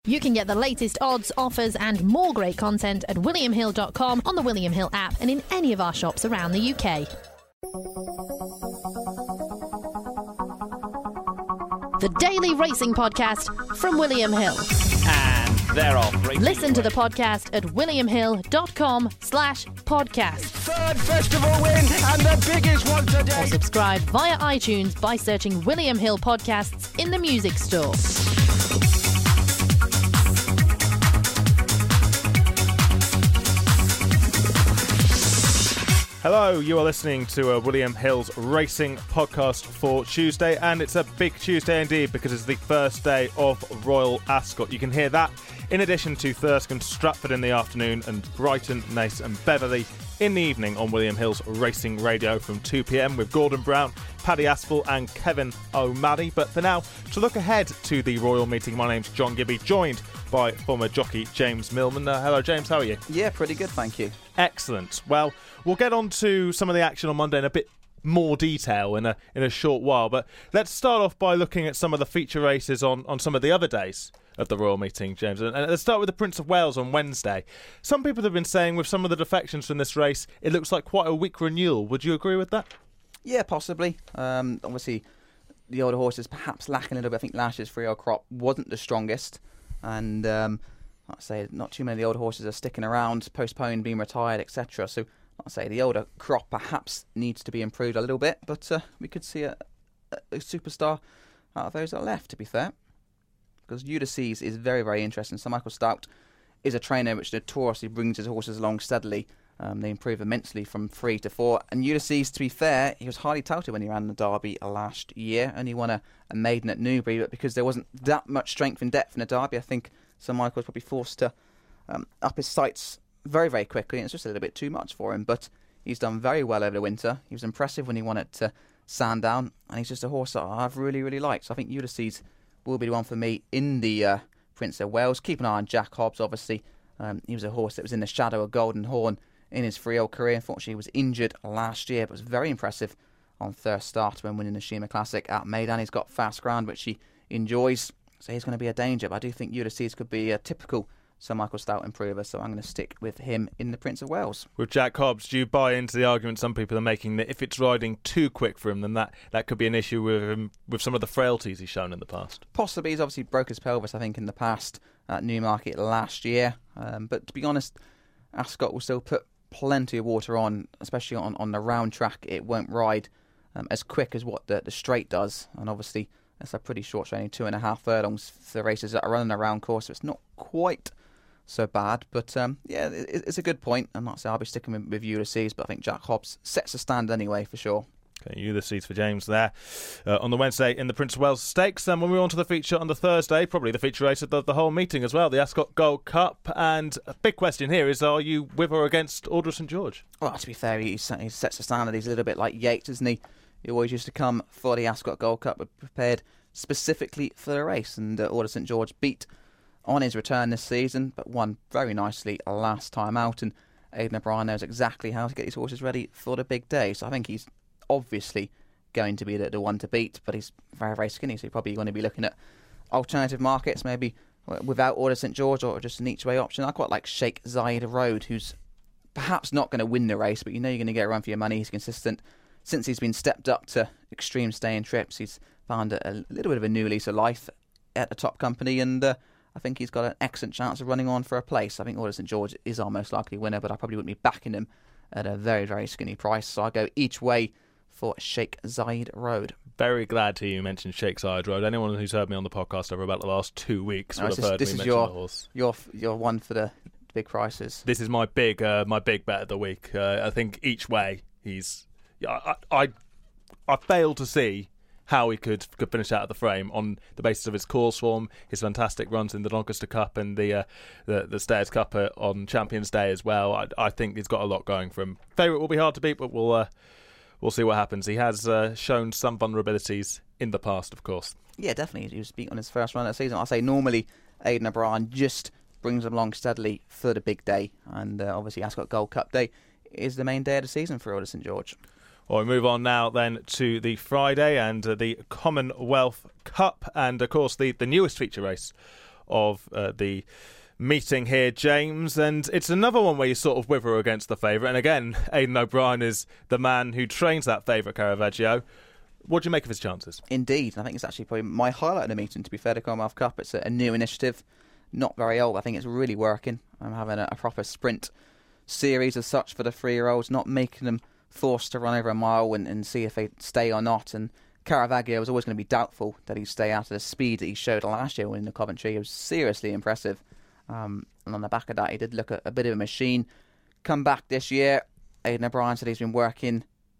You can get the latest odds, offers and more great content at williamhill.com, on the William Hill app and in any of our shops around the UK. The Daily Racing Podcast from William Hill. And they're off. Listen to the podcast at williamhill.com/podcast. Third festival win and the biggest one today. Or subscribe via iTunes by searching William Hill Podcasts in the music store. Hello, you are listening to William Hill's Racing Podcast for Tuesday, and it's a big Tuesday indeed because it's the first day of Royal Ascot. You can hear that in addition to Thirsk and Stratford in the afternoon and Brighton, Naas and Beverley in the evening on William Hill's Racing Radio from 2 p.m. with Gordon Brown, Paddy Aspel and Kevin O'Malley. But for now, to look ahead to the Royal meeting, my name's John Gibby, joined by former jockey James Millman. Hello James, how are you? Yeah, pretty good, thank you. Excellent. Well, we'll get on to some of the action on Monday in a bit more detail in a short while, but let's start off by looking at some of the feature races on some of the other days of the Royal meeting, James. And let's start with the Prince of Wales on Wednesday. Some people have been saying with some of the defections from this race, it looks like quite a weak renewal. Would you agree with that? Yeah, possibly. Obviously, the older horses perhaps lacking a little bit. I think last year's 3-year-old crop wasn't the strongest, and I'd say not too many of the older horses are sticking around, postponed, being retired, etc. So I'd say the older crop perhaps needs to be improved a little bit, but we could see a superstar out of those that are left, to be fair. Because Ulysses is very, very interesting. Sir Michael Stoute is a trainer which notoriously brings his horses along steadily. They improve immensely from 3 to 4. And Ulysses, to be fair, he was highly touted when he ran the Derby last year. Only won a maiden at Newbury, but because there wasn't that much strength and depth in the Derby, I think Sir Michael was probably forced to up his sights very, very quickly. And it's just a little bit too much for him. But he's done very well over the winter. He was impressive when he won at Sandown. And he's just a horse that I've really, really liked. So I think Ulysses will be the one for me in the Prince of Wales. Keep an eye on Jack Hobbs, obviously. He was a horse that was in the shadow of Golden Horn in his 3-year-old career. Unfortunately, he was injured last year, but was very impressive on first start when winning the Shima Classic at Meydan. He's got fast ground, which he enjoys, so he's going to be a danger. But I do think Ulysses could be a typical Sir Michael Stoute improver, so I'm going to stick with him in the Prince of Wales. With Jack Hobbs, do you buy into the argument some people are making that if it's riding too quick for him, then that could be an issue with him, with some of the frailties he's shown in the past? Possibly. He's obviously broke his pelvis, I think, in the past at Newmarket last year. But to be honest, Ascot will still put plenty of water on, especially on the round track. It won't ride as quick as what the straight does. And obviously, that's a pretty short training, 2.5 furlongs for the races that are running a round course. So it's not quite so bad, but yeah, it's a good point. I'm not saying I'll be sticking with Ulysses, but I think Jack Hobbs sets a stand anyway for sure. Okay, Ulysses for James there on the Wednesday in the Prince of Wales Stakes. And when we move on to the feature on the Thursday, probably the feature race of the whole meeting as well, the Ascot Gold Cup. And a big question here is, are you with or against Order of St George? Well, to be fair, he sets a standard. He's a little bit like Yates, isn't he? He always used to come for the Ascot Gold Cup, but prepared specifically for the race. And Order of St George beat on his return this season, but won very nicely last time out. And Aidan O'Brien knows exactly how to get these horses ready for the big day. So I think he's obviously going to be the one to beat, but he's very, very skinny, so you're probably going to be looking at alternative markets, maybe without Order of St George or just an each-way option. I quite like Sheikh Zayed Road, who's perhaps not going to win the race, but you know you're going to get a run for your money. He's consistent. Since he's been stepped up to extreme staying trips, he's found a little bit of a new lease of life at the top company, and I think he's got an excellent chance of running on for a place. I think Order of St George is our most likely winner, but I probably wouldn't be backing him at a very, very skinny price. So I go each way for Sheikh Zayed Road. Very glad to hear you mentioned Sheikh Zayed Road. Anyone who's heard me on the podcast over about the last 2 weeks will have heard me mention the horse. Your one for the big prices. This is my big bet of the week. I think each way he's. I failed to see how he could finish out of the frame on the basis of his course form, his fantastic runs in the Doncaster Cup and the Stayers Cup on Champions Day as well. I think he's got a lot going for him. Favourite will be hard to beat, but we'll see what happens. He has shown some vulnerabilities in the past, of course. Yeah, definitely. He was beat on his first run of the season. I say normally Aidan O'Brien just brings him along steadily for the big day, and obviously Ascot Gold Cup Day is the main day of the season for Order St George. Well, we move on now then to the Friday and the Commonwealth Cup, and of course the newest feature race of the meeting here, James, and it's another one where you sort of wither against the favourite. And again, Aidan O'Brien is the man who trains that favourite Caravaggio. What do you make of his chances? Indeed, I think it's actually probably my highlight of the meeting, to be fair, to Commonwealth Cup. It's a new initiative, not very old. I think it's really working. I'm having a proper sprint series as such for the 3-year-olds, not making them forced to run over a mile and see if they stay or not. And Caravaggio was always going to be doubtful that he'd stay out of the speed that he showed last year in the Coventry. He was seriously impressive. And on the back of that, he did look a bit of a machine. Come back this year, Aidan O'Brien said he's been working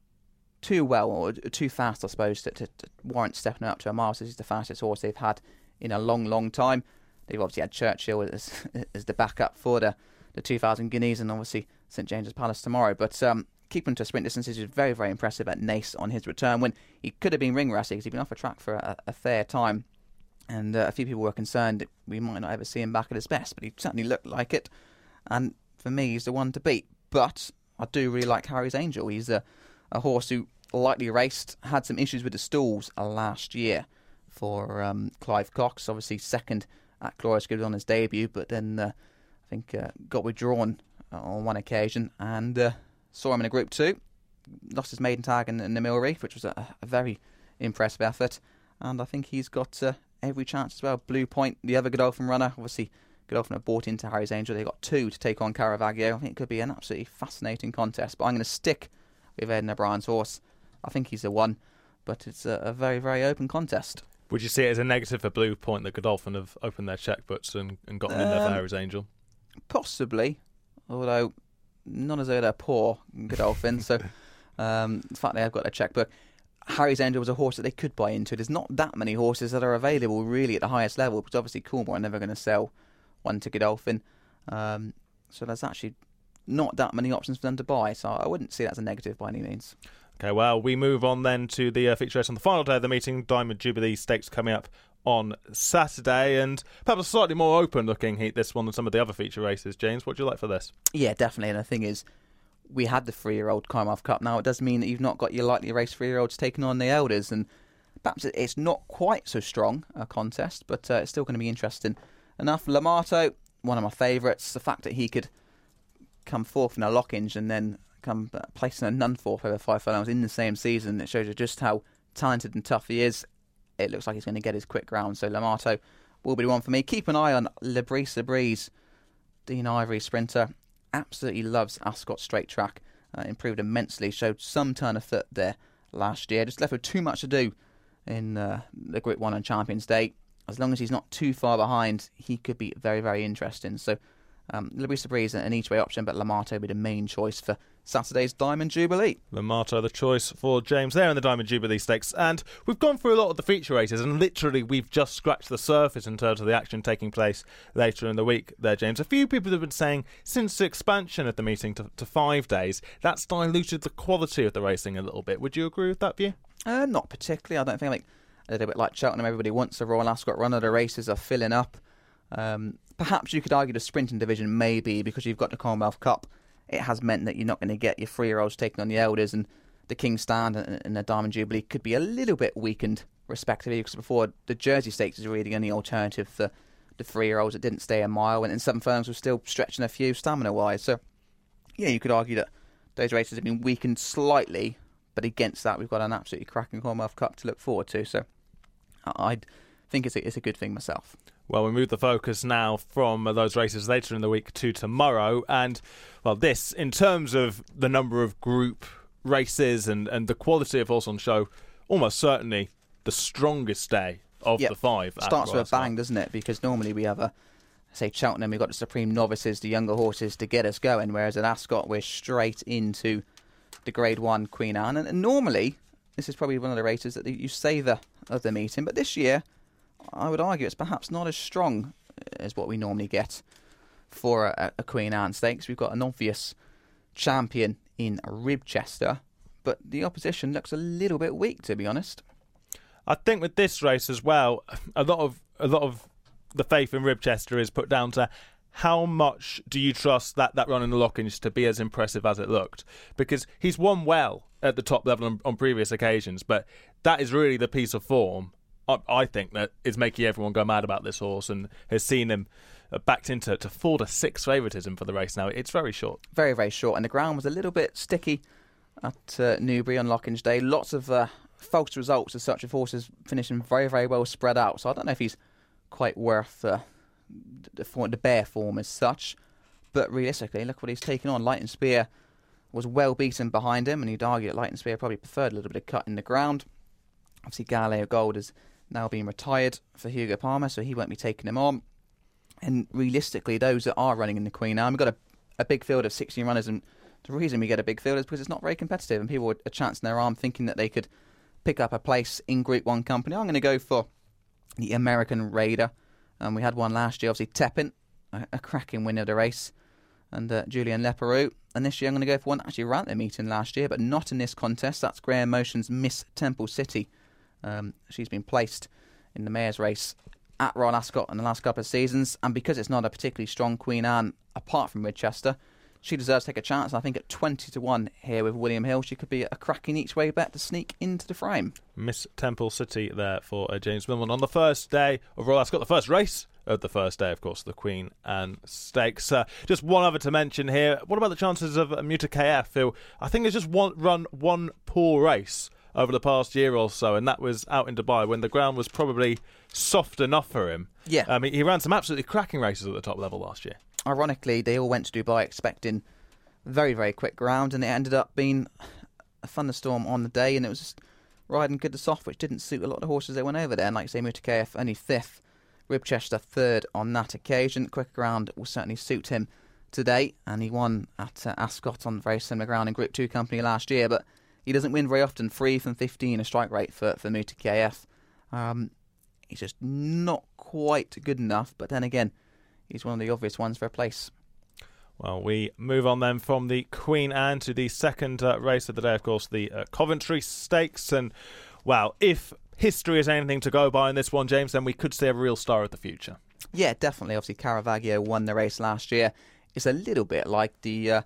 too well, or too fast, I suppose, to warrant stepping up to a mile. So he's the fastest horse they've had in a long, long time. They've obviously had Churchill as the backup for the 2,000 guineas, and obviously St James's Palace tomorrow. But keeping to sprint distances is very, very impressive at Naas on his return, when he could have been ring rusty because he'd been off a track for a fair time. And a few people were concerned that we might not ever see him back at his best, but he certainly looked like it. And for me, he's the one to beat. But I do really like Harry's Angel. He's a horse who lightly raced, had some issues with the stalls last year for Clive Cox. Obviously second at Glorious Good on his debut, but then I think got withdrawn on one occasion, and saw him in a Group 2. Lost his maiden tag in the Mill Reef, which was a very impressive effort. And I think he's got every chance as well. Blue Point, the other Godolphin runner, obviously Godolphin have bought into Harry's Angel. They've got 2 to take on Caravaggio. I think it could be an absolutely fascinating contest, but I'm going to stick with Aidan O'Brien's horse. I think he's the one, but it's a very, very open contest. Would you see it as a negative for Blue Point that Godolphin have opened their checkbooks and gotten in there for Harry's Angel? Possibly, although not as though they're poor, Godolphin. So the fact they have got their checkbook. Harry's Angel was a horse that they could buy into. There's not that many horses that are available really at the highest level, because obviously Coolmore are never going to sell one to Godolphin. So there's actually not that many options for them to buy. So I wouldn't see that as a negative by any means. Okay, well, we move on then to the feature race on the final day of the meeting. Diamond Jubilee Stakes coming up on Saturday, and perhaps a slightly more open-looking heat, this one, than some of the other feature races. James, what do you like for this? Yeah, definitely. And the thing is, we had the 3-year-old Commonwealth Cup. Now, it does mean that you've not got your lightly raced 3-year-olds taking on the elders, and perhaps it's not quite so strong a contest, but it's still going to be interesting enough. Lamato, one of my favourites. The fact that he could come fourth in a Lockinge and then come placing a Nunthorpe over 5 furlongs in the same season, it shows you just how talented and tough he is. It looks like he's going to get his quick ground, so Lamato will be the one for me. Keep an eye on Lebreeze. Dean Ivory sprinter, absolutely loves Ascot straight track, improved immensely, showed some turn of foot there last year, just left with too much to do in the Group 1 on Champions Day. As long as he's not too far behind, he could be very, very interesting. So Lebreeze an each-way option, but Lamato will be the main choice for Saturday's Diamond Jubilee. Lamato the choice for James there in the Diamond Jubilee Stakes. And we've gone through a lot of the feature races, and literally we've just scratched the surface in terms of the action taking place later in the week there, James. A few people have been saying since the expansion of the meeting to 5 days, that's diluted the quality of the racing a little bit. Would you agree with that view? Not particularly. I don't think, a little bit like Cheltenham, everybody wants a Royal Ascot runner. The races are filling up. Perhaps you could argue the sprinting division maybe, because you've got the Commonwealth Cup. It has meant that you're not going to get your 3-year-olds taking on the elders, and the King's Stand and the Diamond Jubilee could be a little bit weakened, respectively, because before the Jersey Stakes is really the only alternative for the 3-year-olds that didn't stay a mile, and 7 furlongs were still stretching a few stamina-wise. So, yeah, you could argue that those races have been weakened slightly, but against that, we've got an absolutely cracking Commonwealth Cup to look forward to. So, I think it's a good thing myself. Well, we move the focus now from those races later in the week to tomorrow. And, well, this, in terms of the number of group races and the quality of horse on show, almost certainly the strongest day of the 5. Starts with a bang, doesn't it? Because normally we have say Cheltenham, we've got the Supreme Novices, the younger horses to get us going, whereas at Ascot we're straight into the Grade 1 Queen Anne. And normally, this is probably one of the races that you savour of the meeting, but this year, I would argue it's perhaps not as strong as what we normally get for a Queen Anne Stakes. We've got an obvious champion in Ribchester, but the opposition looks a little bit weak, to be honest. I think with this race as well, a lot of the faith in Ribchester is put down to how much do you trust that run in the Lockinge to be as impressive as it looked? Because he's won well at the top level on previous occasions, but that is really the piece of form I think that is making everyone go mad about this horse and has seen him backed into 4-6 favouritism for the race now. It's very short. Very, very short. And the ground was a little bit sticky at Newbury on Lockinge Day. Lots of false results as such, of horses finishing very, very well spread out. So I don't know if he's quite worth the bare form as such. But realistically, look what he's taken on. Lightning Spear was well beaten behind him, and you'd argue that Lightning Spear probably preferred a little bit of cut in the ground. Obviously, Galileo Gold has now been retired for Hugo Palmer, so he won't be taking him on. And realistically, those that are running in the Queen Anne, we've got a big field of 16 runners, and the reason we get a big field is because it's not very competitive, and people are chancing their arm thinking that they could pick up a place in Group 1 company. I'm going to go for the American Raider. We had one last year, obviously Tepin, a cracking winner of the race, and Julian Leperoux. And this year I'm going to go for one that actually ran at the meeting last year, but not in this contest. That's Graham Motion's Miss Temple City. She's been placed in the Mayor's race at Royal Ascot in the last couple of seasons, and because it's not a particularly strong Queen Anne apart from Winchester, she deserves to take a chance. I think at 20-1 here with William Hill, she could be a cracking each way bet to sneak into the frame. Miss Temple City there for James Millman on the first day of Royal Ascot, the first race of the first day, of course, the Queen Anne Stakes. Just one other to mention here. What about the chances of Muta KF, who I think has just run one poor race over the past year or so, and that was out in Dubai when the ground was probably soft enough for him. Yeah. He ran some absolutely cracking races at the top level last year. Ironically, they all went to Dubai expecting very, very quick ground, and it ended up being a thunderstorm on the day, and it was just riding good to soft, which didn't suit a lot of the horses that went over there. And like you say, Muta KF only 5th, Ribchester 3rd on that occasion. Quick ground will certainly suit him today, and he won at Ascot on very similar ground in Group 2 company last year, but he doesn't win very often. 3 from 15 a strike rate for Muta KF. He's just not quite good enough, but then again, he's one of the obvious ones for a place. Well, we move on then from the Queen Anne to the second race of the day, of course, the Coventry Stakes. And, well, if history is anything to go by in this one, James, then we could see a real star of the future. Yeah, definitely. Obviously, Caravaggio won the race last year. It's a little bit like the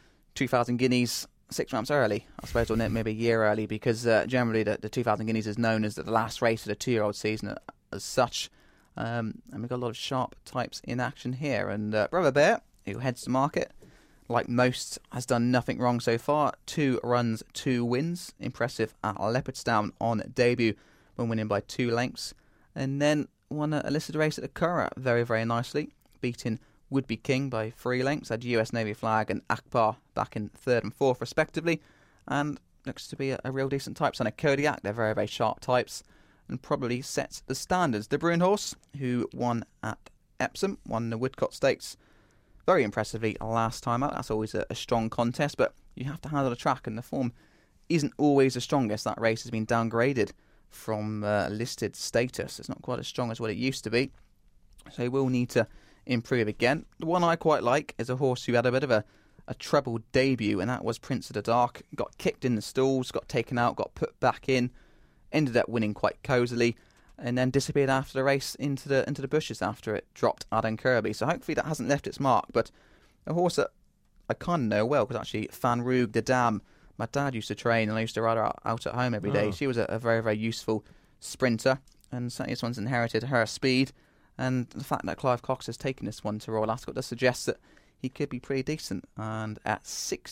2,000 Guineas 6 months early, I suppose, or maybe a year early, because generally the 2,000 Guineas is known as the last race of the 2-year-old season as such. And we've got a lot of sharp types in action here. And Brother Bear, who heads the market, like most, has done nothing wrong so far. 2 runs, 2 wins. Impressive at Leopardstown on debut when winning by 2 lengths. And then won a listed race at the Curragh very, very nicely, beating Would Be King by 3 lengths. Had US Navy Flag and Akbar back in 3rd and 4th respectively. And looks to be a real decent type. Son of Kodiak, they're very, very sharp types, and probably sets the standards. De Bruin Horse, who won at Epsom, won the Woodcott Stakes very impressively last time out. That's always a strong contest, but you have to handle the track, and the form isn't always the strongest. That race has been downgraded from listed status. It's not quite as strong as what it used to be, so he will need to improve again. The one I quite like is a horse who had a bit of a treble debut, and that was Prince of the Dark. Got kicked in the stalls, got taken out, got put back in, ended up winning quite cosily, and then disappeared after the race into the bushes after it dropped Adam Kirby. So hopefully that hasn't left its mark. But a horse that I kind of know well, because actually Fan Roog de Dam, my dad used to train, and I used to ride her out at home every day. She was a very, very useful sprinter, and certainly this one's inherited her speed. And the fact that Clive Cox has taken this one to Royal Ascot does suggest that he could be pretty decent. And at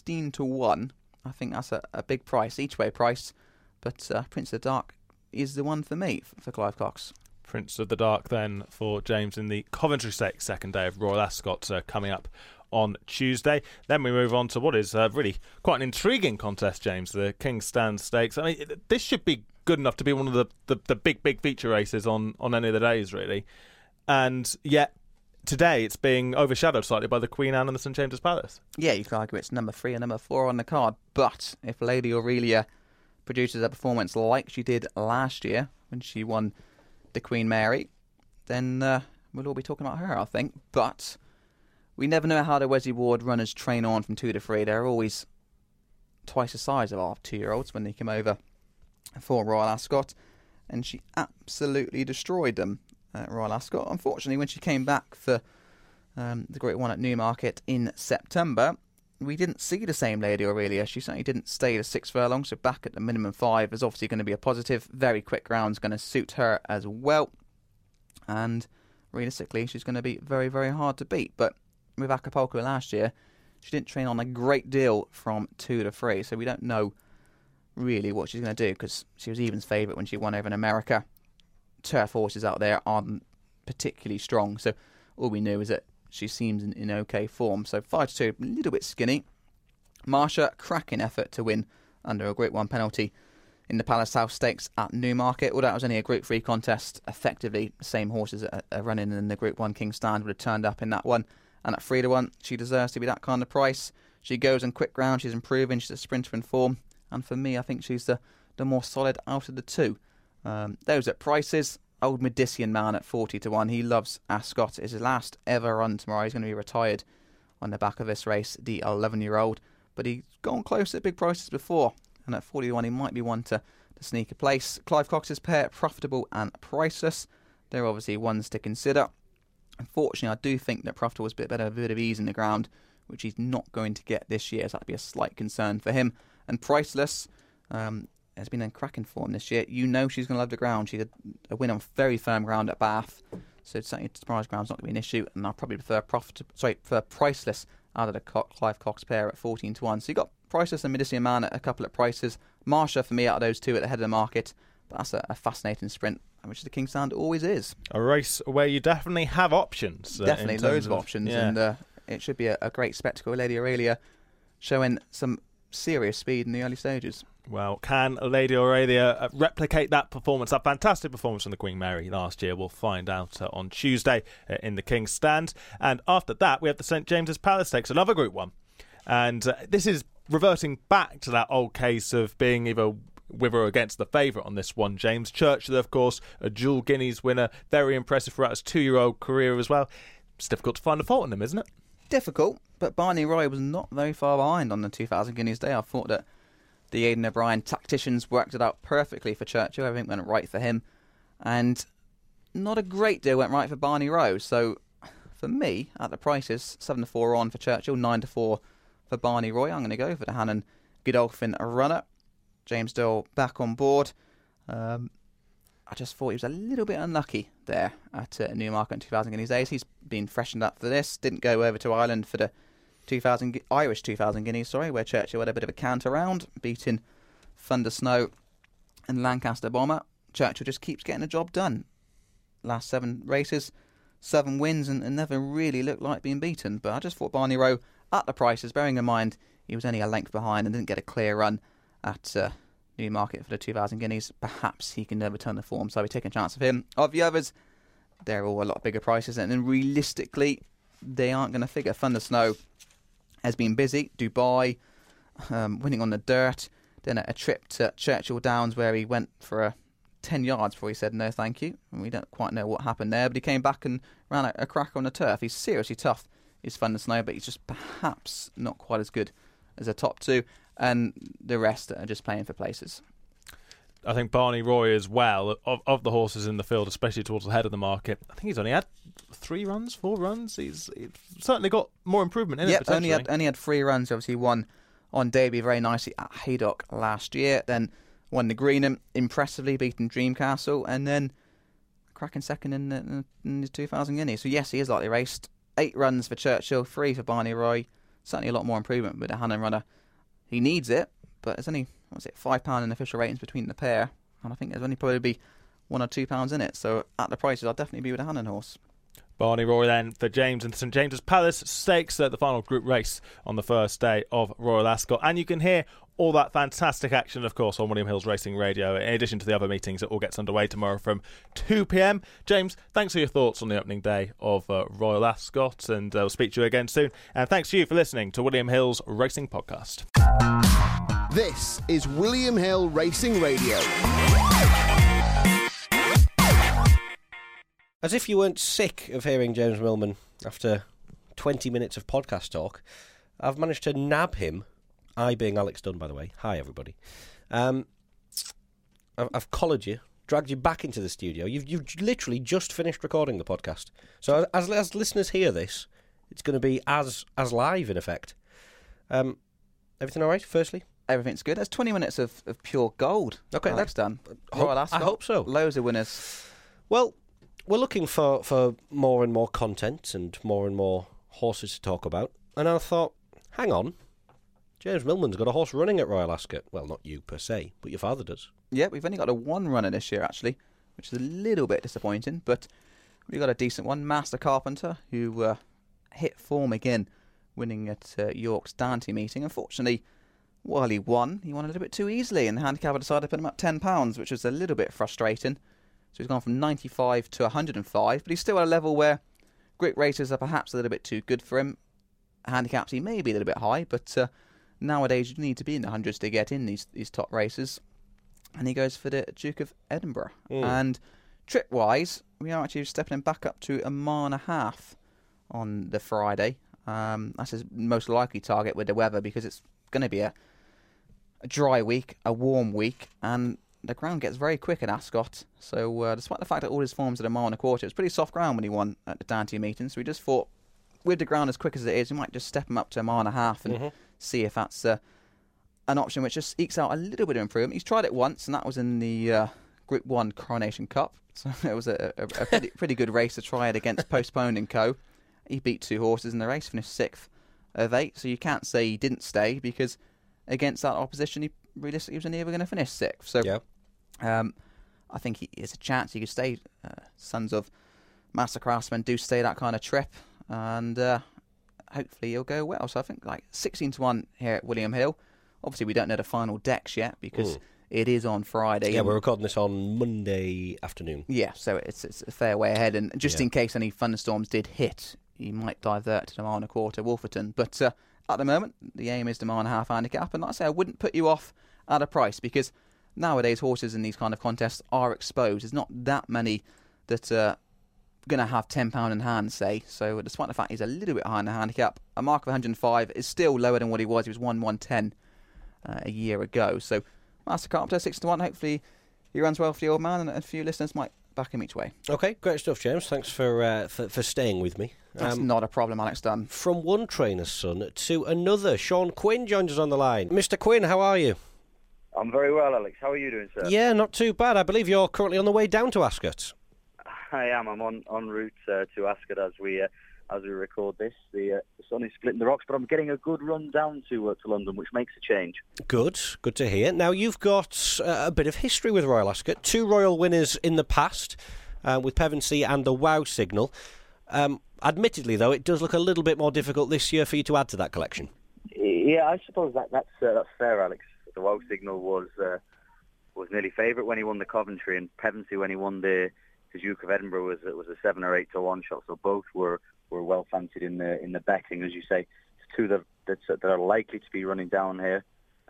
16-1, I think that's a big price, each way price. But Prince of the Dark is the one for me, for Clive Cox. Prince of the Dark then for James in the Coventry Stakes, second day of Royal Ascot, coming up on Tuesday. Then we move on to what is really quite an intriguing contest, James, the King's Stand Stakes. I mean, this should be good enough to be one of the big feature races on any of the days, really. And yet, today it's being overshadowed slightly by the Queen Anne and the St James's Palace. Yeah, you could argue it's number 3 and number 4 on the card. But if Lady Aurelia produces a performance like she did last year when she won the Queen Mary, then we'll all be talking about her, I think. But we never know how the Wesley Ward runners train on from 2 to 3. They're always twice the size of our 2-year-olds when they come over for Royal Ascot, and she absolutely destroyed them at Royal Ascot. Unfortunately, when she came back for the Group 1 at Newmarket in September, we didn't see the same Lady Aurelia. She certainly didn't stay the 6 furlong, so back at the minimum 5 is obviously going to be a positive. Very quick ground's going to suit her as well. And realistically, she's going to be very, very hard to beat. But with Acapulco last year, she didn't train on a great deal from 2 to 3, so we don't know really what she's going to do, because she was Evans' favourite when she won over in America. Turf horses out there aren't particularly strong, so all we knew is that she seems in okay form. So 5 to 2, a little bit skinny. Marsha, cracking effort to win under a Group 1 penalty in the Palace House Stakes at Newmarket. Although that was only a Group 3 contest, effectively the same horses that are running in the Group 1 King's Stand would have turned up in that one. And at 3 to 1, she deserves to be that kind of price. She goes on quick ground, she's improving, she's a sprinter in form. And for me, I think she's the more solid out of the two. Those at prices, Old Medician Man at 40 to 1. He loves Ascot. It's his last ever run tomorrow. He's going to be retired on the back of this race, the 11-year-old. But he's gone close at big prices before. And at 40 to 1, he might be one to sneak a place. Clive Cox's pair, Profitable and Priceless. They're obviously ones to consider. Unfortunately, I do think that Profitable was a bit better, a bit of ease in the ground, which he's not going to get this year. So that'd be a slight concern for him. And Priceless has been in cracking form this year. You know she's going to love the ground. She had a win on very firm ground at Bath, so certainly tomorrow's ground's not going to be an issue. And I'll probably prefer Priceless out of the Clive Cox pair at 14 to 1. So you got Priceless and Medician Man at a couple of prices. Marsha for me out of those two at the head of the market. But that's a fascinating sprint, which the King's Stand always is. A race where you definitely have options. Definitely loads of options, yeah. And it should be a great spectacle. Lady Aurelia showing some serious speed in the early stages. Well, can Lady Aurelia replicate that performance, that fantastic performance from the Queen Mary last year? We'll find out on Tuesday in the King's Stand. And after that, we have the St James's Palace Stakes, another Group 1. And this is reverting back to that old case of being either with or against the favourite on this one, James. Churchill, of course, a dual Guineas winner, very impressive throughout his 2-year-old career as well. It's difficult to find a fault in him, isn't it? Difficult, but Barney Roy was not very far behind on the 2,000 Guineas day. I thought that the Aidan O'Brien tacticians worked it out perfectly for Churchill. Everything went right for him. And not a great deal went right for Barney Rowe. So, for me, at the prices, 7 to 4 on for Churchill, 9 to 4 for Barney Roy. I'm going to go for the Hannon Godolphin runner. James Doyle back on board. I just thought he was a little bit unlucky there at Newmarket in 2,000 Guineas days. He's been freshened up for this. Didn't go over to Ireland for the Irish 2,000 Guineas, where Churchill had a bit of a counter round, beating Thunder Snow and Lancaster Bomber. Churchill just keeps getting the job done. Last 7 races, 7 wins, and never really looked like being beaten. But I just thought Barney Rowe at the prices, bearing in mind he was only a length behind and didn't get a clear run at Newmarket for the 2,000 Guineas. Perhaps he can return the form, so I'll be taking a chance of him. Of the others, they're all a lot bigger prices, and then realistically, they aren't going to figure. Thunder Snow has been busy. Dubai, winning on the dirt. Then a trip to Churchill Downs where he went for 10 yards before he said no thank you. And we don't quite know what happened there, but he came back and ran a crack on the turf. He's seriously tough, is Thunder Snow, but he's just perhaps not quite as good as the top two. And the rest are just playing for places. I think Barney Roy as well, of the horses in the field, especially towards the head of the market, I think he's only had 4 runs. He's certainly got more improvement in it, potentially. only had 3 runs. Obviously won on debut very nicely at Haydock last year, then won the Greenham impressively, beating Dreamcastle, and then cracking second in the 2,000 Guineas. So yes, he is lightly raced. 8 runs for Churchill, 3 for Barney Roy. Certainly a lot more improvement with the Hannon runner. He needs it, but it's only £5 in official ratings between the pair, and I think there's only probably be £1 or £2 in it. So at the prices, I'll definitely be with a Hannon horse. Barney Roy then for James and the St James's Palace Stakes, the final group race on the first day of Royal Ascot. And you can hear all that fantastic action, of course, on William Hill's Racing Radio, in addition to the other meetings that all gets underway tomorrow from 2 p.m. James, thanks for your thoughts on the opening day of Royal Ascot, and we'll speak to you again soon. And thanks to you for listening to William Hill's Racing Podcast. This is William Hill Racing Radio. As if you weren't sick of hearing James Millman after 20 minutes of podcast talk, I've managed to nab him. I being Alex Dunn, by the way. Hi, everybody. I've collared you, dragged you back into the studio. You've literally just finished recording the podcast. So as listeners hear this, it's going to be as live, in effect. Everything all right, firstly? Everything's good. There's 20 minutes of pure gold. Okay, that's done. I hope so. Loads of winners. Well, we're looking for more and more content and more horses to talk about. And I thought, hang on, James Millman's got a horse running at Royal Ascot. Well, not you per se, but your father does. Yeah, we've only got a one runner this year, actually, which is a little bit disappointing. But we've got a decent one, Master Carpenter, who hit form again, winning at York's Dante meeting. Unfortunately, while he won a little bit too easily, and the handicapper decided to put him up £10, which was a little bit frustrating. So he's gone from 95 to 105, but he's still at a level where Greek races are perhaps a little bit too good for him. Handicaps, he may be a little bit high, but nowadays you need to be in the hundreds to get in these top races. And he goes for the Duke of Edinburgh. And trip-wise, we are actually stepping him back up to 1.5 on the Friday. That's his most likely target with the weather, because it's going to be a dry week, a warm week, and the ground gets very quick at Ascot. So despite the fact that all his forms at 1.25 miles, it was pretty soft ground when he won at the Dante meeting. So we just thought, with the ground as quick as it is, we might just step him up to 1.5 miles and see if that's an option which just ekes out a little bit of improvement. He's tried it once, and that was in the Group 1 Coronation Cup. So it was a pretty good race to try it against Postponed & Co. He beat 2 horses in the race, finished 6th of 8. So you can't say he didn't stay, because against that opposition, he realistically was only ever going to finish 6th. So yeah. I think there's a chance he could stay. Sons of Master Craftsman do stay that kind of trip, and hopefully he'll go well. So I think like 16-1 here at William Hill. Obviously, we don't know the final decks yet, because it is on Friday. Yeah, we're recording this on Monday afternoon. Yeah, so it's a fair way ahead. And just in case any thunderstorms did hit, he might divert to the 1.25 miles Wolferton. But at the moment, the aim is the 1.5 miles handicap. And like I say, I wouldn't put you off at a price, because nowadays horses in these kind of contests are exposed. There's not that many that are going to have £10 in hand, say. So despite the fact he's a little bit high in the handicap, a mark of 105 is still lower than what he was. He was 110 a year ago. So Master Carpenter 6-1. Hopefully he runs well for the old man, and a few listeners might back him each way. Okay, great stuff, James. Thanks for staying with me. That's not a problem, Alex Dunn. From one trainer's son to another, Sean Quinn joins us on the line. Mr. Quinn, how are you? I'm very well, Alex. How are you doing, sir? Yeah, not too bad. I believe you're currently on the way down to Ascot. I am. I'm en route to Ascot as we record this. The sun is splitting the rocks, but I'm getting a good run down to London, which makes a change. Good to hear. Now, you've got a bit of history with Royal Ascot. 2 Royal winners in the past, with Pevensey and the Wow Signal. Admittedly, though, it does look a little bit more difficult this year for you to add to that collection. Yeah, I suppose that's fair, Alex. The Wow Signal was nearly favourite when he won the Coventry, and Pevensey when he won the Duke of Edinburgh was a 7 or 8 to 1 shot. So both were well fancied in the betting, as you say. It's 2 that are likely to be running down here,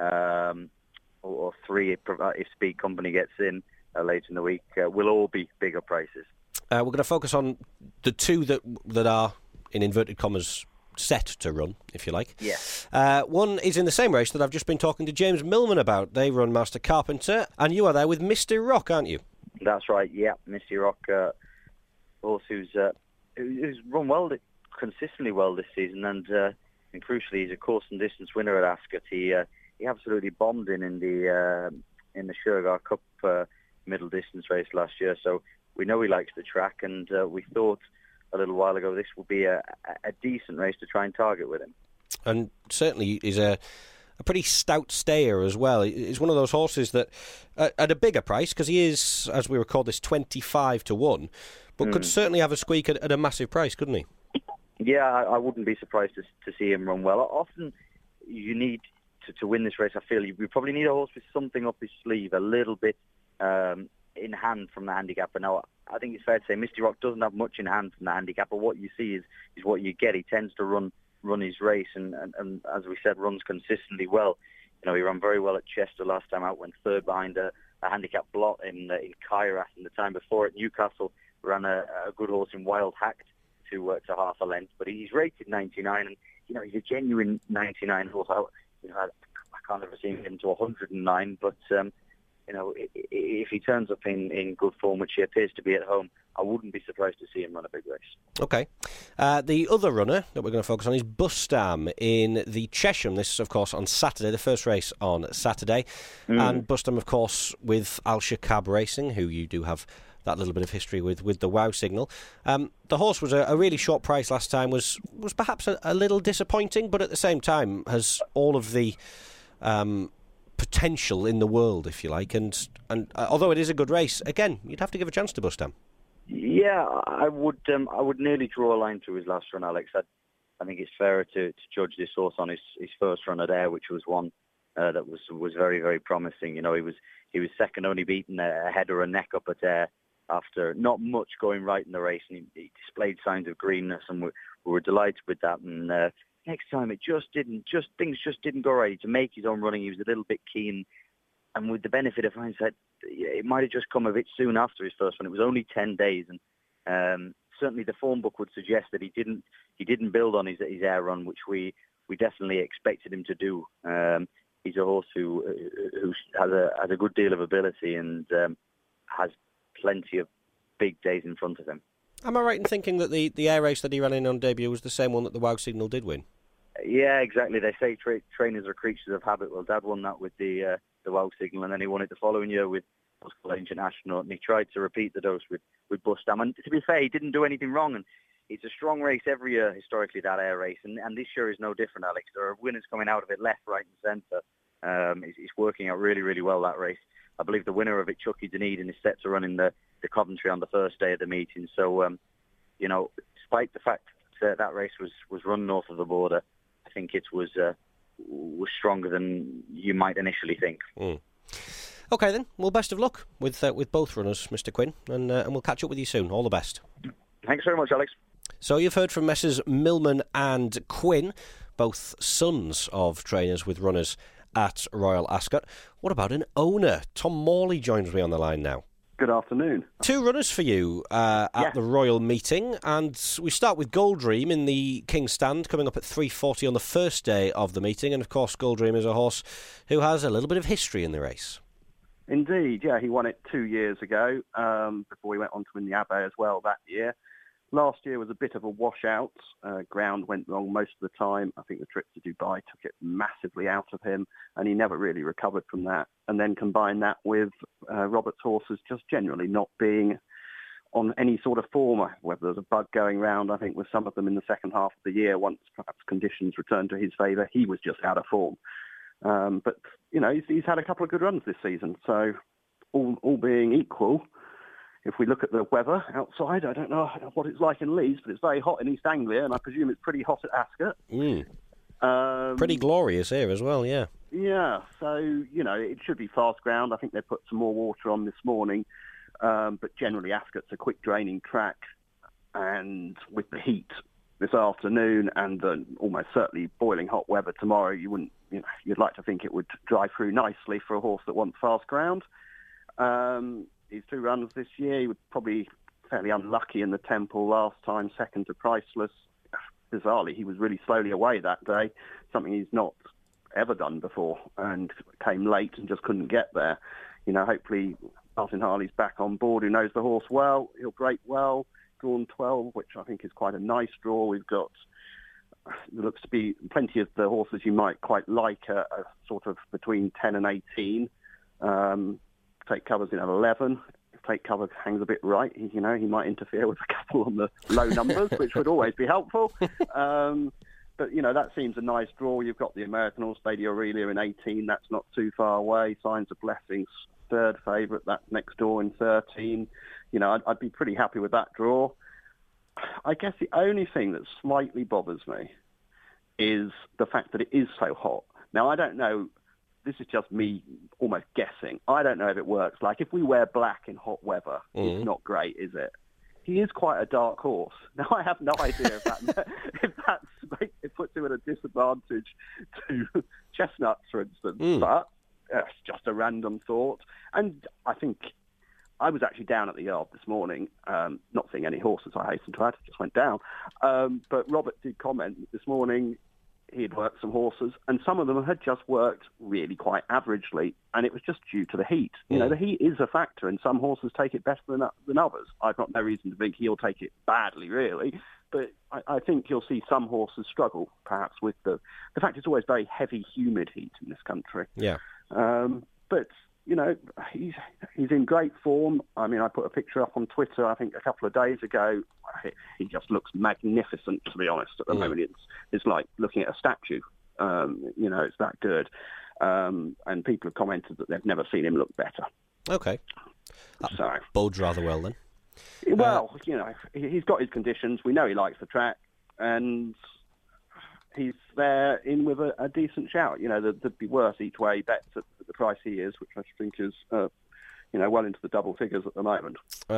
or 3 if Speed Company gets in later in the week. Will all be bigger prices. We're going to focus on the 2 that are, in inverted commas, set to run, if you like. Yes. One is in the same race that I've just been talking to James Millman about. They run Master Carpenter, and you are there with Misty Rock, aren't you? That's right, yeah. Misty Rock, horse who's run consistently well this season, and crucially, he's a course and distance winner at Ascot. He absolutely bombed in the Shergar Cup middle distance race last year, so we know he likes the track, and we thought a little while ago this would be a decent race to try and target with him. And certainly is a pretty stout stayer as well. He's one of those horses that, at a bigger price, because he is, as we record this, 25 to 1, but could certainly have a squeak at a massive price, couldn't he? Yeah, I wouldn't be surprised to see him run well. Often you need to win this race, I feel you probably need a horse with something up his sleeve, a little bit in hand from the handicapper. Now, I think it's fair to say Misty Rock doesn't have much in hand from the handicapper. What you see is what you get. He tends to run his race, and as we said, runs consistently well. You know, he ran very well at Chester last time out, went 3rd behind a handicap blot in Kairat, and the time before at Newcastle ran a good horse in Wild Hacked to half a length. But he's rated 99, and you know he's a genuine 99 horse. I can't ever see him into 109, but you know, if he turns up in good form, which he appears to be at home, I wouldn't be surprised to see him run a big race. Okay. The other runner that we're going to focus on is Bustam in the Chesham. This is, of course, on Saturday, the first race on Saturday. And Bustam, of course, with Al Shakab Racing, who you do have that little bit of history with the Wow Signal. The horse was a really short price last time, was perhaps a little disappointing, but at the same time has all of the potential in the world, if you like. And although it is a good race, again, you'd have to give a chance to Bustam. Yeah, I would nearly draw a line through his last run, Alex. I think it's fairer to judge this horse on his first run at Ayr, which was one that was very, very promising. You know, he was second, only beaten a head or a neck up at Ayr after not much going right in the race, and he displayed signs of greenness, and we were delighted with that. And next time things just didn't go right. To make his own running, he was a little bit keen. And with the benefit of hindsight, it might have just come a bit soon after his first one. It was only 10 days, and certainly the form book would suggest that he didn't build on his Ayr run, which we definitely expected him to do. He's a horse who has a good deal of ability and has plenty of big days in front of him. Am I right in thinking that the Ayr race that he ran in on debut was the same one that the Wow Signal did win? Yeah, exactly. They say trainers are creatures of habit. Well, Dad won that with the Wow Signal, and then he won it the following year with Ancient Astronaut, and he tried to repeat the dose with Bustam. And to be fair, he didn't do anything wrong, and it's a strong race every year, historically, that Ayr race, and this year is no different, Alex. There are winners coming out of it left, right and centre. It's working out really, really well, that race. I believe the winner of it, Chucky Dunedin, is set to run in the Coventry on the first day of the meeting. So, despite the fact that race was run north of the border, I think it was stronger than you might initially think. Okay then, well, best of luck with both runners, Mr. Quinn, and we'll catch up with you soon. All the best. Thanks very much, Alex. So you've heard from Messrs Millman and Quinn, both sons of trainers with runners at Royal Ascot. What about an owner? Tom Morley joins me on the line now. Good afternoon. Two runners for you at the Royal meeting, and we start with Gold Dream in the King's Stand, coming up at 3:40 on the first day of the meeting, and of course Gold Dream is a horse who has a little bit of history in the race. Indeed, yeah, he won it 2 years ago, before he went on to win the Abbey as well that year. Last year was a bit of a washout. Ground went wrong most of the time. I think the trip to Dubai took it massively out of him, and he never really recovered from that. And then combine that with Robert's horses just generally not being on any sort of form, whether there's a bug going round. I think with some of them in the second half of the year, once perhaps conditions returned to his favour, he was just out of form. But, you know, he's had a couple of good runs this season. So all being equal, if we look at the weather outside, I don't know what it's like in Leeds, but it's very hot in East Anglia, and I presume it's pretty hot at Ascot. Pretty glorious here as well, yeah. Yeah, so, you know, it should be fast ground. I think they put some more water on this morning, but generally Ascot's a quick draining track, and with the heat this afternoon and the almost certainly boiling hot weather tomorrow, you'd like to think it would drive through nicely for a horse that wants fast ground. His two runs this year, he was probably fairly unlucky in the Temple last time, second to Priceless. Bizarrely, he was really slowly away that day, something he's not ever done before, and came late and just couldn't get there. You know, hopefully Martin Harley's back on board, who knows the horse well. He'll break well, drawn 12, which I think is quite a nice draw. We've got, there looks to be plenty of the horses you might quite like, are sort of between 10 and 18. Take Cover's in at 11. If Take Cover hangs a bit right, he might interfere with a couple on the low numbers, which would always be helpful. But, you know, that seems a nice draw. You've got the American horse, Lady Aurelia, in 18. That's not too far away. Signs of Blessings, third favourite. That's next door in 13. You know, I'd be pretty happy with that draw. I guess the only thing that slightly bothers me is the fact that it is so hot. Now, I don't know. This is just me almost guessing. I don't know if it works. Like, if we wear black in hot weather, it's not great, is it? He is quite a dark horse. Now, I have no idea if it puts him at a disadvantage to Chestnuts, for instance. But it's just a random thought. And I think I was actually down at the yard this morning, not seeing any horses, I hasten to add, just went down. But Robert did comment this morning. he had worked some horses, and some of them had just worked really quite averagely, and it was just due to the heat. You know, the heat is a factor, and some horses take it better than others. I've got no reason to think he'll take it badly, really, but I think you'll see some horses struggle, perhaps, with the fact it's always very heavy, humid heat in this country. Yeah. But, you know, he's in great form. I mean, I put a picture up on Twitter, I think, a couple of days ago. He just looks magnificent, to be honest, at the moment. It's like looking at a statue. You know, it's that good. And people have commented that they've never seen him look better. Okay. So bodes rather well, then. Well, you know, he's got his conditions. We know he likes the track, and he's there in with a decent shout. You know, there'd be worse each way bets at the price he is, which I think is, you know, well into the double figures at the moment.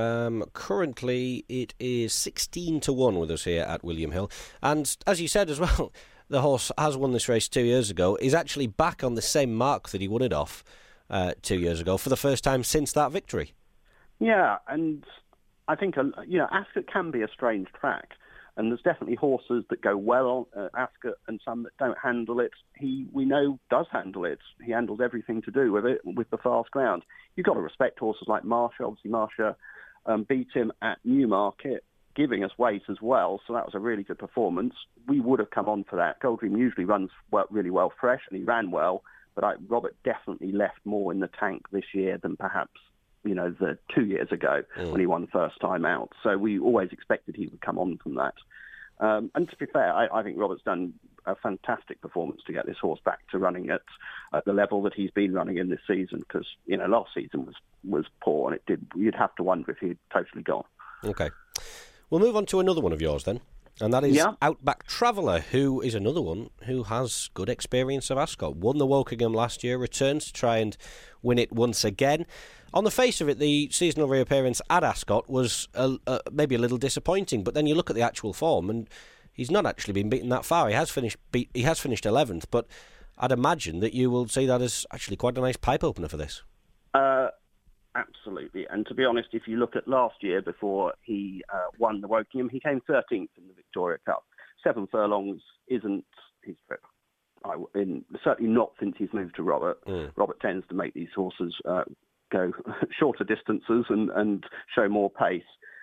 Currently, it is 16-1 with us here at William Hill. And as you said as well, the horse has won this race 2 years ago. He's actually back on the same mark that he won it off 2 years ago for the first time since that victory. Yeah, and I think, you know, Ascot can be a strange track. And there's definitely horses that go well on Ascot and some that don't handle it. We know, does handle it. He handles everything to do with it, with the fast ground. You've got to respect horses like Marsha. Obviously, Marsha beat him at Newmarket, giving us weight as well. So that was a really good performance. We would have come on for that. Goldream usually runs really well fresh, and he ran well. But Robert definitely left more in the tank this year than perhaps, you know, the 2 years ago when he won first time out. So we always expected he would come on from that. And to be fair, I think Robert's done a fantastic performance to get this horse back to running at the level that he's been running in this season, because, you know, last season was poor, and you'd have to wonder if he'd totally gone. Okay. We'll move on to another one of yours then. And that is Outback Traveller, who is another one who has good experience of Ascot. Won the Wokingham last year, returns to try and win it once again. On the face of it, the seasonal reappearance at Ascot was maybe a little disappointing, but then you look at the actual form, and he's not actually been beaten that far. He has finished 11th, but I'd imagine that you will see that as actually quite a nice pipe opener for this. Absolutely. And to be honest, if you look at last year before he won the Wokingham, he came 13th in the Victoria Cup. 7 furlongs isn't his trip. Certainly not since he's moved to Robert. Robert tends to make these horses go shorter distances and show more pace.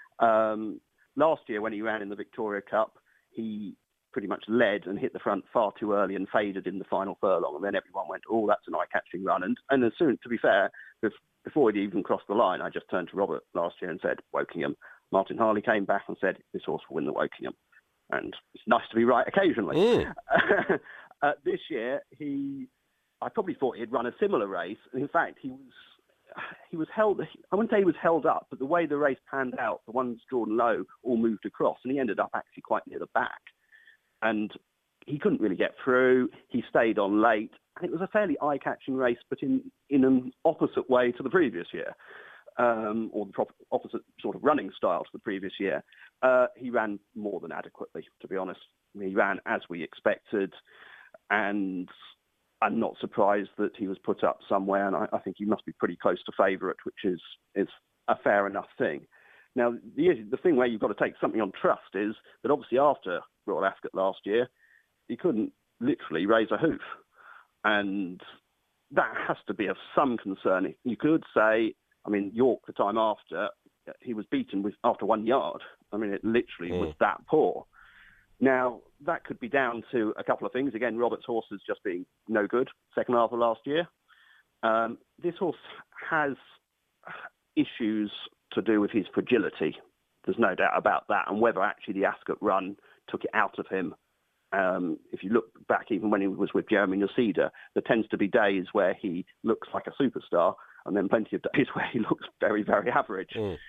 Last year when he ran in the Victoria Cup, he pretty much led and hit the front far too early and faded in the final furlong, and then everyone went, oh, that's an eye-catching run. And as soon, to be fair, before he'd even crossed the line, I just turned to Robert last year and said, Wokingham. Martin Harley came back and said, this horse will win the Wokingham. And it's nice to be right occasionally. This year, I probably thought he'd run a similar race. And in fact, he was held, I wouldn't say he was held up, but the way the race panned out, the ones drawn low all moved across, and he ended up actually quite near the back. And he couldn't really get through. He stayed on late. And it was a fairly eye-catching race, but in an opposite way to the previous year, or the opposite sort of running style to the previous year. He ran more than adequately, to be honest. He ran as we expected, and I'm not surprised that he was put up somewhere, and I think he must be pretty close to favourite, which is a fair enough thing. Now, the thing where you've got to take something on trust is that obviously after Royal Ascot last year, he couldn't literally raise a hoof. And that has to be of some concern. You could say, I mean, York, the time after, he was beaten after 1 yard. I mean, it literally was that poor. Now, that could be down to a couple of things. Again, Robert's horses just being no good, second half of last year. This horse has issues to do with his fragility. There's no doubt about that. And whether actually the Ascot run took it out of him. If you look back, even when he was with Jeremy Noceda, there tends to be days where he looks like a superstar, and then plenty of days where he looks very, very average.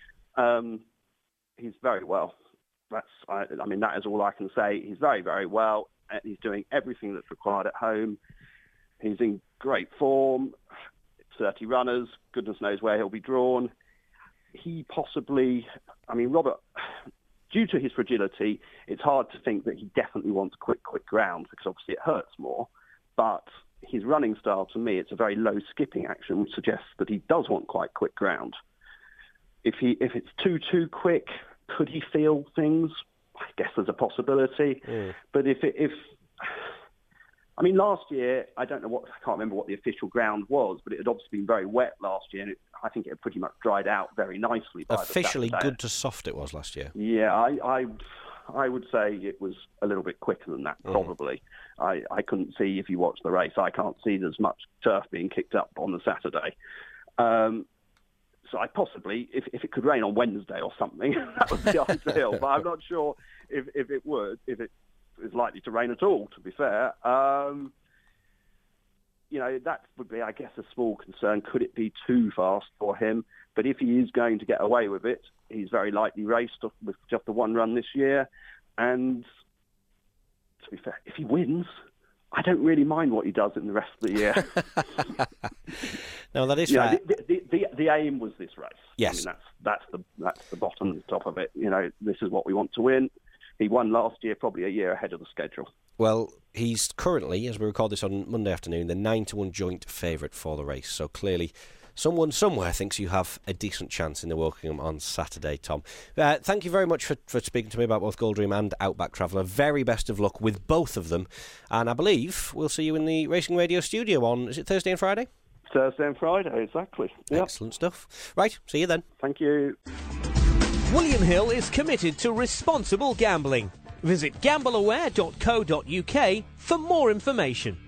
He's very well. I mean, that is all I can say. He's very, very well. He's doing everything that's required at home. He's in great form. 30 runners. Goodness knows where he'll be drawn. He possibly, I mean, Robert, due to his fragility, it's hard to think that he definitely wants quick ground, because obviously it hurts more. But his running style, to me, it's a very low skipping action, which suggests that he does want quite quick ground. If it's too quick, could he feel things? I guess there's a possibility. But if I mean, last year, I can't remember what the official ground was, but it had obviously been very wet last year, and I think it had pretty much dried out very nicely by Officially the Saturday. good to soft it was last year. Yeah, I would say it was a little bit quicker than that, probably. I couldn't see, if you watch the race, I can't see there's much turf being kicked up on the Saturday. So I possibly, if it could rain on Wednesday or something, that would be ideal. But I'm not sure if it is likely to rain at all, to be fair. That would be, I guess, a small concern. Could it be too fast for him? But if he is going to get away with it, he's very likely raced with just the one run this year. And to be fair, if he wins, I don't really mind what he does in the rest of the year. No, that is fair. The aim was this race. Yes. I mean, that's the bottom and the top of it. This is what we want to win. He won last year, probably a year ahead of the schedule. Well, he's currently, as we record this on Monday afternoon, the 9-1 joint favourite for the race. So clearly, someone somewhere thinks you have a decent chance in the Wokingham on Saturday, Tom. Thank you very much for speaking to me about both Goldream and Outback Traveller. Very best of luck with both of them. And I believe we'll see you in the Racing Radio studio on, is it Thursday and Friday? Thursday and Friday, exactly. Yep. Excellent stuff. Right, see you then. Thank you. William Hill is committed to responsible gambling. Visit gambleaware.co.uk for more information.